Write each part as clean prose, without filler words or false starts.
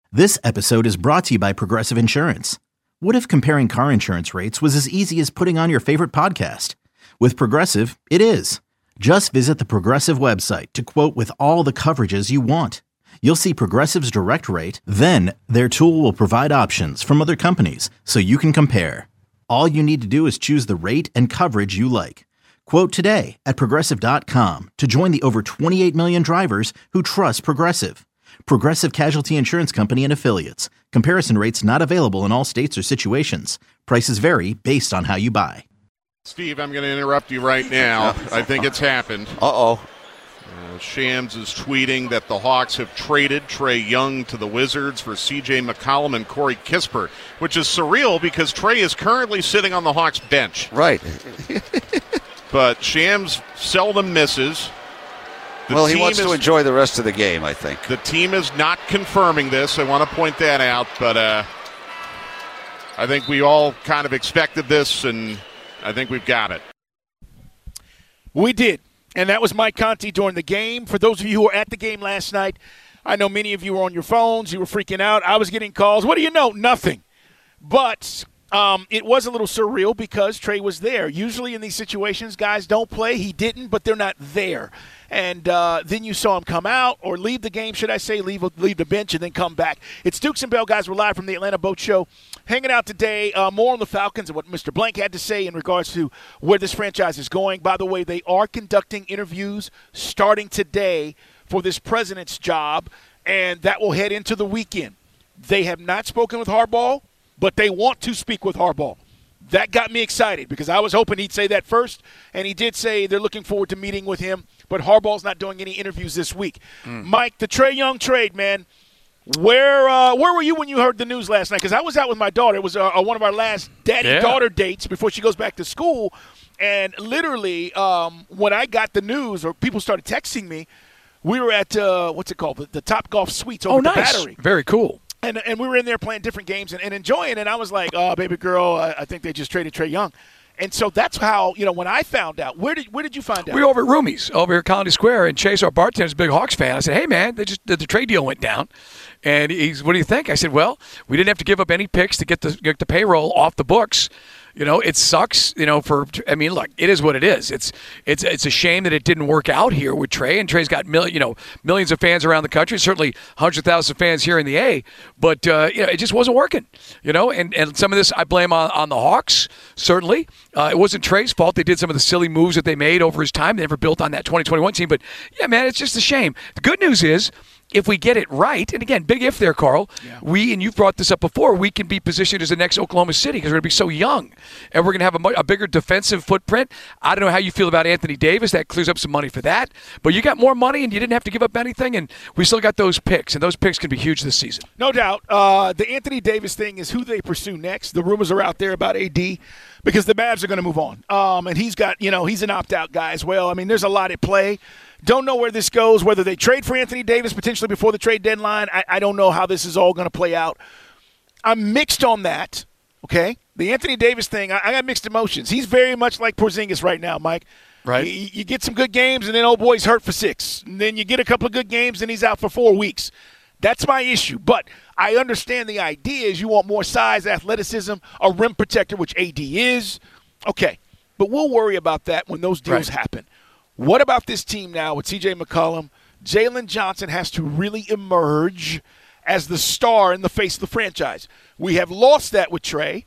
This episode is brought to you by Progressive Insurance. What if comparing car insurance rates was as easy as putting on your favorite podcast? With Progressive, it is. Just visit the Progressive website to quote with all the coverages you want. You'll see Progressive's direct rate, then their tool will provide options from other companies so you can compare. All you need to do is choose the rate and coverage you like. Quote today at Progressive.com to join the over 28 million drivers who trust Progressive. Progressive Casualty Insurance Company and Affiliates. Comparison rates not available in all states or situations. Prices vary based on how you buy. Steve, I'm going to interrupt you right now. I think it's happened. Shams is tweeting that the Hawks have traded Trae Young to the Wizards for C.J. McCollum and Corey Kispert, which is surreal because Trae is currently sitting on the Hawks bench. Right. But Shams seldom misses. He wants to enjoy the rest of the game, I think. The team is not confirming this. I want to point that out. But I think we all kind of expected this, and I think we've got it. We did. And that was Mike Conti during the game. For those of you who were at the game last night, I know many of you were on your phones. You were freaking out. I was getting calls. What do you know? Nothing. But it was a little surreal because Trae was there. Usually in these situations, guys don't play. He didn't, but they're not there. And then you saw him come out or leave the game, should I say, leave the bench and then come back. It's Dukes and Bell, guys. We're live from the Atlanta Boat Show. Hanging out today, more on the Falcons and what Mr. Blank had to say in regards to where this franchise is going. By the way, they are conducting interviews starting today for this president's job, and that will head into the weekend. They have not spoken with Harbaugh, but they want to speak with Harbaugh. That got me excited because I was hoping he'd say that first, and he did say they're looking forward to meeting with him, but Harbaugh's not doing any interviews this week. Mike, the Trae Young trade, man, where were you when you heard the news last night? Because I was out with my daughter. It was one of our last daddy-daughter dates before she goes back to school, and literally when I got the news or people started texting me, we were at, what's it called, the Top Golf Suites over at the Battery. Very cool. And we were in there playing different games and enjoying it. And I was like, oh, baby girl, I think they just traded Trae Young. And so that's how, when I found out. Where did you find out? We were over at Roomies over here at Colony Square, and Chase, our bartender, is a big Hawks fan. I said, hey, man, the trade deal went down. And he's, what do you think? I said, well, we didn't have to give up any picks to get the payroll off the books. It sucks, look, it is what it is. It's a shame that it didn't work out here with Trae, and Trae's got millions of fans around the country, certainly 100,000 fans here in the A, but it just wasn't working, and some of this I blame on the Hawks, certainly. It wasn't Trae's fault. They did some of the silly moves that they made over his time. They never built on that 2021 team, but yeah, man, it's just a shame. The good news is, if we get it right, and again, big if there, Carl, and you've brought this up before, we can be positioned as the next Oklahoma City because we're going to be so young, and we're going to have a bigger defensive footprint. I don't know how you feel about Anthony Davis. That clears up some money for that. But you got more money, and you didn't have to give up anything, and we still got those picks, and those picks can be huge this season. No doubt. The Anthony Davis thing is who they pursue next. The rumors are out there about AD because the Mavs are going to move on. And he's got, he's an opt-out guy as well. I mean, there's a lot at play. Don't know where this goes, whether they trade for Anthony Davis potentially before the trade deadline. I don't know how this is all going to play out. I'm mixed on that, okay? The Anthony Davis thing, I got mixed emotions. He's very much like Porzingis right now, Mike. Right. You get some good games, and then old boy's hurt for 6. And then you get a couple of good games, and he's out for 4 weeks. That's my issue. But I understand the idea is you want more size, athleticism, a rim protector, which AD is. Okay, but we'll worry about that when those deals happen. What about this team now with C.J. McCollum? Jalen Johnson has to really emerge as the star in the face of the franchise. We have lost that with Trae.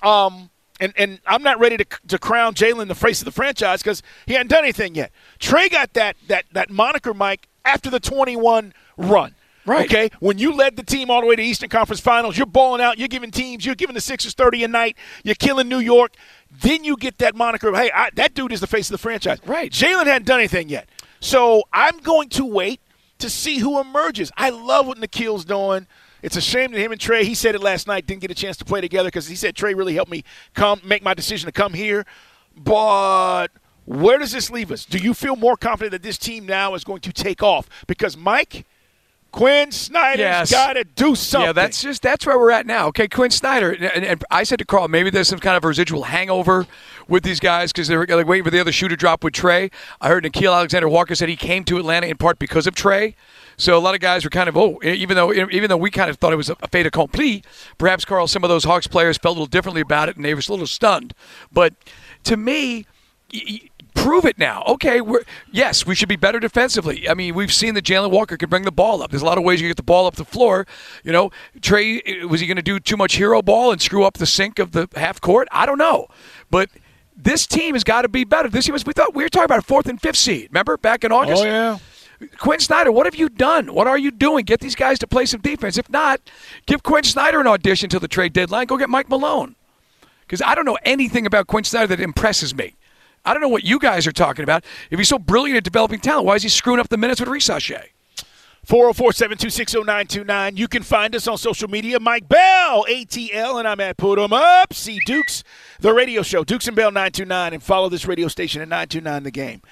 And I'm not ready to crown Jalen the face of the franchise because he hadn't done anything yet. Trae got that moniker, Mike, after the 21 run. Right. Okay? When you led the team all the way to Eastern Conference Finals, you're balling out, you're giving the Sixers 30 a night, you're killing New York. Then you get that moniker of, hey, that dude is the face of the franchise. Right. Jalen hadn't done anything yet. So I'm going to wait to see who emerges. I love what Nikhil's doing. It's a shame that him and Trae, he said it last night, didn't get a chance to play together because he said Trae really helped me make my decision to come here. But where does this leave us? Do you feel more confident that this team now is going to take off? Because, Mike, Quinn Snyder's got to do something. Yeah, that's where we're at now. Okay, Quinn Snyder, and I said to Carl, maybe there's some kind of residual hangover with these guys because they're like waiting for the other shoe to drop with Trey. I heard Nickeil Alexander-Walker said he came to Atlanta in part because of Trey. So a lot of guys were kind of, even though we kind of thought it was a fait accompli, perhaps, Carl, some of those Hawks players felt a little differently about it and they were a little stunned. But to me, prove it now. Okay, yes, we should be better defensively. I mean, we've seen that Jalen Walker can bring the ball up. There's a lot of ways you get the ball up the floor. You know, Trey, was he going to do too much hero ball and screw up the sink of the half court? I don't know. But this team has got to be better. This team we thought we were talking about a 4th and 5th seed. Remember back in August? Oh, yeah. Quinn Snyder, what have you done? What are you doing? Get these guys to play some defense. If not, give Quinn Snyder an audition till the trade deadline. Go get Mike Malone. Because I don't know anything about Quinn Snyder that impresses me. I don't know what you guys are talking about. If he's so brilliant at developing talent, why is he screwing up the minutes with Risache? 404-726-0929. You can find us on social media. Mike Bell, ATL, and I'm at Put 'em Up. See Dukes, the radio show, Dukes and Bell 929, and follow this radio station at 929 The Game.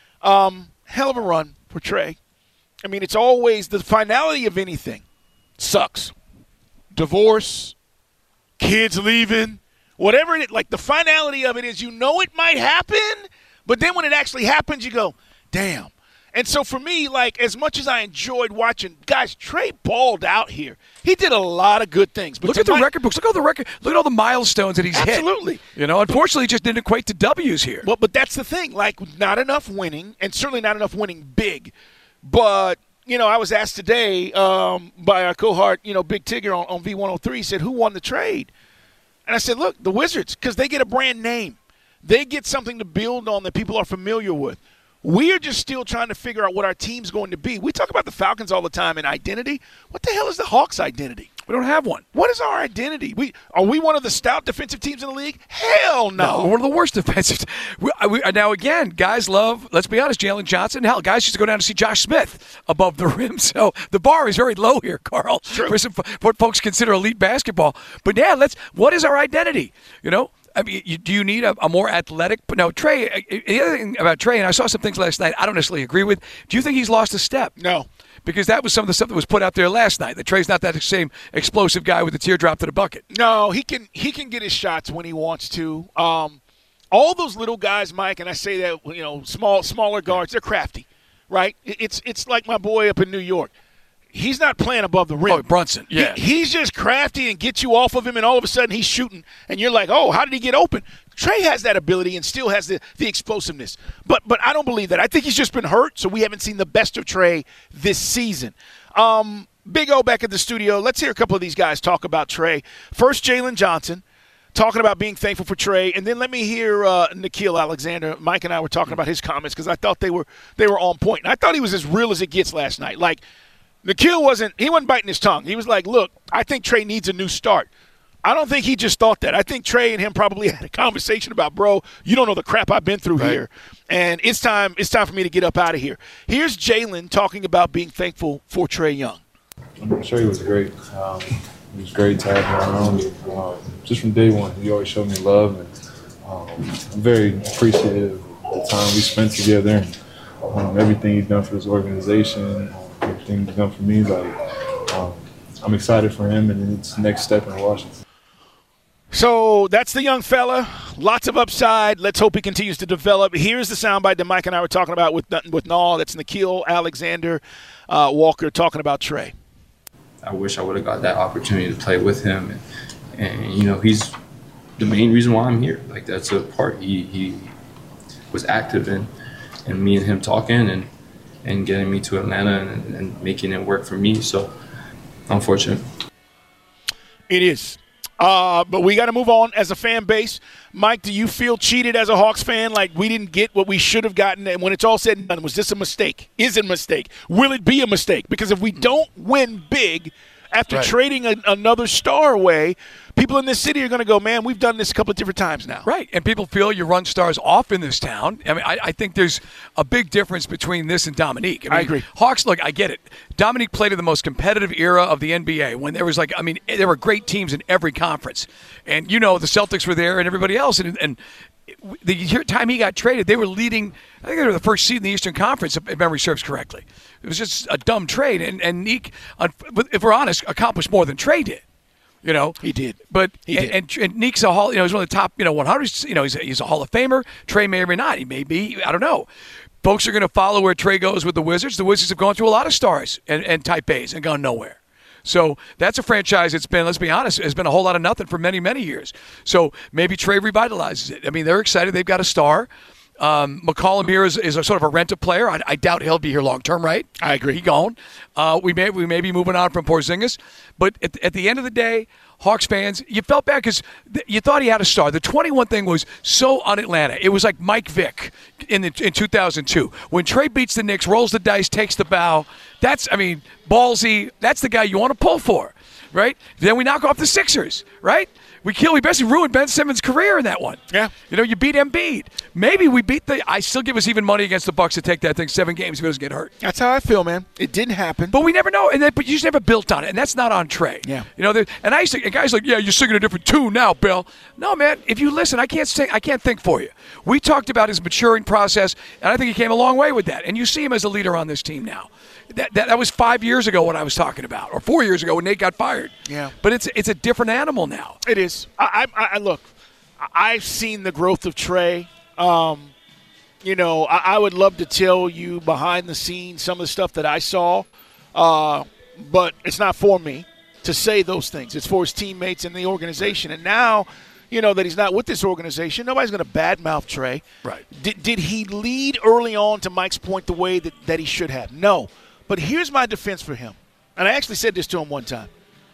Hell of a run for Trey. I mean, it's always the finality of anything sucks. Divorce, kids leaving, whatever it is, like the finality of it is, you know it might happen, but then when it actually happens, you go, damn. And so for me, like, as much as I enjoyed watching, guys, Trey balled out here. He did a lot of good things. But look at the record books. Look at all the milestones that he's hit. Absolutely. You know, unfortunately, it just didn't equate to W's here. Well, but that's the thing. Like, not enough winning, and certainly not enough winning big. But, you know, I was asked today by our cohort, you know, Big Tigger on V103, he said, who won the trade? And I said, look, the Wizards, because they get a brand name. They get something to build on that people are familiar with. We are just still trying to figure out what our team's going to be. We talk about the Falcons all the time and identity. What the hell is the Hawks' identity? We don't have one. What is our identity? Are we one of the stout defensive teams in the league? Hell no. We're one of the worst defensive. Now, again, guys love, let's be honest, Jalen Johnson. Hell, guys used to go down to see Josh Smith above the rim. So the bar is very low here, Carl, for what folks consider elite basketball. But, yeah, what is our identity? You know? I mean, do you need a more athletic? No, Trey, the other thing about Trey, and I saw some things last night I don't necessarily agree with. Do you think he's lost a step? No. Because that was some of the stuff that was put out there last night, that Trey's not that same explosive guy with the teardrop to the bucket. No, he can get his shots when he wants to. All those little guys, Mike, and I say that, you know, smaller guards, they're crafty, right? It's like my boy up in New York. He's not playing above the rim. Oh, Brunson, yeah. He's just crafty and gets you off of him, and all of a sudden he's shooting, and you're like, oh, how did he get open? Trey has that ability and still has the explosiveness. But I don't believe that. I think he's just been hurt, so we haven't seen the best of Trey this season. Big O back at the studio. Let's hear a couple of these guys talk about Trey. First, Jalen Johnson talking about being thankful for Trey, and then let me hear Nickeil Alexander. Mike and I were talking about his comments because I thought they were on point. And I thought he was as real as it gets last night. Like, Nickeil wasn't biting his tongue. He was like, look, I think Trey needs a new start. I don't think he just thought that. I think Trey and him probably had a conversation about, bro, you don't know the crap I've been through here. And it's time for me to get up out of here. Here's Jalen talking about being thankful for Trae Young. Trey was great. It was great to have him around. Just from day one, he always showed me love. And I'm very appreciative of the time we spent together and everything he's done for this organization. Everything he's done for me, I'm excited for him and its next step in Washington. So that's the young fella. Lots of upside. Let's hope he continues to develop. Here's the soundbite that Mike and I were talking about with Nall. That's Nickeil Alexander Walker talking about Trey. I wish I would have got that opportunity to play with him. And you know, he's the main reason why I'm here. Like, that's a part he was active in. And me and him talking and getting me to Atlanta and making it work for me. So, unfortunate. It is. But we got to move on as a fan base. Mike, do you feel cheated as a Hawks fan, like we didn't get what we should have gotten? And when it's all said and done, was this a mistake? Is it a mistake? Will it be a mistake? Because if we don't win big after trading another star away, people in this city are going to go, man, we've done this a couple of different times now. Right, and people feel you run stars off in this town. I mean, I think there's a big difference between this and Dominique. I agree. Hawks, look, I get it. Dominique played in the most competitive era of the NBA when there was there were great teams in every conference. And, you know, the Celtics were there and everybody else. And the time he got traded, they were leading. I think they were the first seed in the Eastern Conference, if memory serves correctly. It was just a dumb trade, and Neek, if we're honest, accomplished more than Trey did. He did. But he did. And Neek's a Hall. He's one of the top 100. He's a Hall of Famer. Trey may or may not. He may be. I don't know. Folks are going to follow where Trey goes with the Wizards. The Wizards have gone through a lot of stars and type A's and gone nowhere. So that's a franchise that's been, let's be honest, has been a whole lot of nothing for many, many years. So maybe Trey revitalizes it. I mean, they're excited. They've got a star. McCollum here is a sort of a rental player. I doubt he'll be here long term, right? I agree. He gone. We may be moving on from Porzingis. But at the end of the day, Hawks fans, you felt bad because you thought he had a star. The 21 thing was so un-Atlanta. It was like Mike Vick in 2002. When Trey beats the Knicks, rolls the dice, takes the bow, ballsy. That's the guy you want to pull for, right? Then we knock off the Sixers, right? We basically ruined Ben Simmons' career in that one. Yeah. You beat Embiid. Maybe we beat I still give us even money against the Bucks to take that thing 7 games if he doesn't get hurt. That's how I feel, man. It didn't happen. But we never know. But you just never built on it. And that's not on Trey. Yeah. And I used to, and guys like, yeah, you're singing a different tune now, Bill. No, man, if you listen, I can't think for you. We talked about his maturing process, and I think he came a long way with that. And you see him as a leader on this team now. That was 5 years ago what I was talking about, or 4 years ago when Nate got fired. Yeah. But it's a different animal now. It is. I look, I've seen the growth of Trey. I would love to tell you behind the scenes some of the stuff that I saw, but it's not for me to say those things. It's for his teammates and the organization. And now, that he's not with this organization, nobody's going to badmouth Trey. Right. Did he lead early on, to Mike's point, the way that he should have? No. But here's my defense for him. And I actually said this to him one time.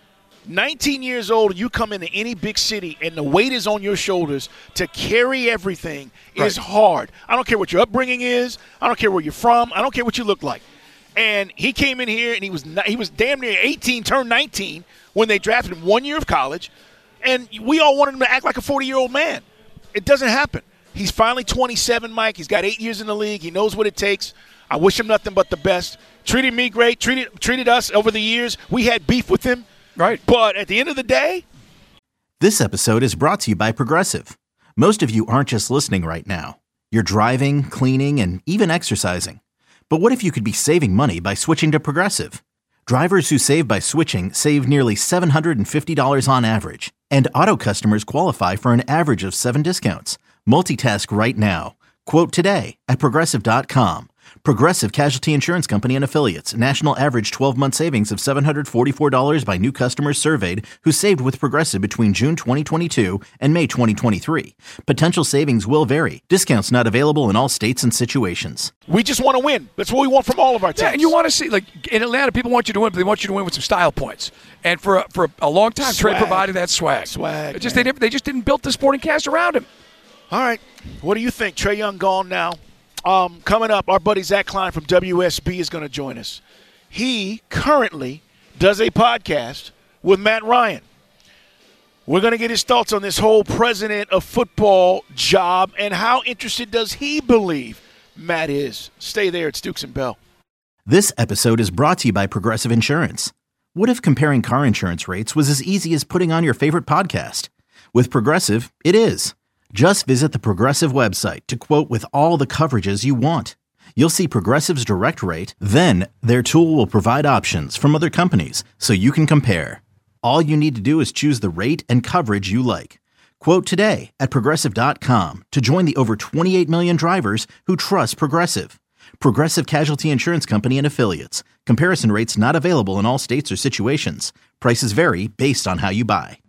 19 years old, you come into any big city, and the weight is on your shoulders to carry everything is hard. I don't care what your upbringing is. I don't care where you're from. I don't care what you look like. And he came in here, and he was damn near 18, turned 19 when they drafted him 1 year of college. And we all wanted him to act like a 40-year-old man. It doesn't happen. He's finally 27, Mike. He's got 8 years in the league. He knows what it takes. I wish him nothing but the best. Treated me great. Treated us over the years. We had beef with him. Right. But at the end of the day. This episode is brought to you by Progressive. Most of you aren't just listening right now. You're driving, cleaning, and even exercising. But what if you could be saving money by switching to Progressive? Drivers who save by switching save nearly $750 on average. And auto customers qualify for an average of 7 discounts. Multitask right now. Quote today at Progressive.com. Progressive Casualty Insurance Company and Affiliates. National average 12-month savings of $744 by new customers surveyed who saved with Progressive between June 2022 and May 2023. Potential savings will vary. Discounts not available in all states and situations. We just want to win. That's what we want from all of our teams. Yeah, and you want to see, like in Atlanta, people want you to win, but they want you to win with some style points. And for a long time, Swag. Trey provided that swag. Swag. They just didn't build the sporting cast around him. All right. What do you think? Trae Young gone now. Coming up, our buddy Zach Klein from WSB is going to join us. He currently does a podcast with Matt Ryan. We're going to get his thoughts on this whole president of football job and how interested does he believe Matt is. Stay there. It's Dukes and Bell. This episode is brought to you by Progressive Insurance. What if comparing car insurance rates was as easy as putting on your favorite podcast? With Progressive, it is. Just visit the Progressive website to quote with all the coverages you want. You'll see Progressive's direct rate, then their tool will provide options from other companies so you can compare. All you need to do is choose the rate and coverage you like. Quote today at Progressive.com to join the over 28 million drivers who trust Progressive. Progressive Casualty Insurance Company and Affiliates. Comparison rates not available in all states or situations. Prices vary based on how you buy.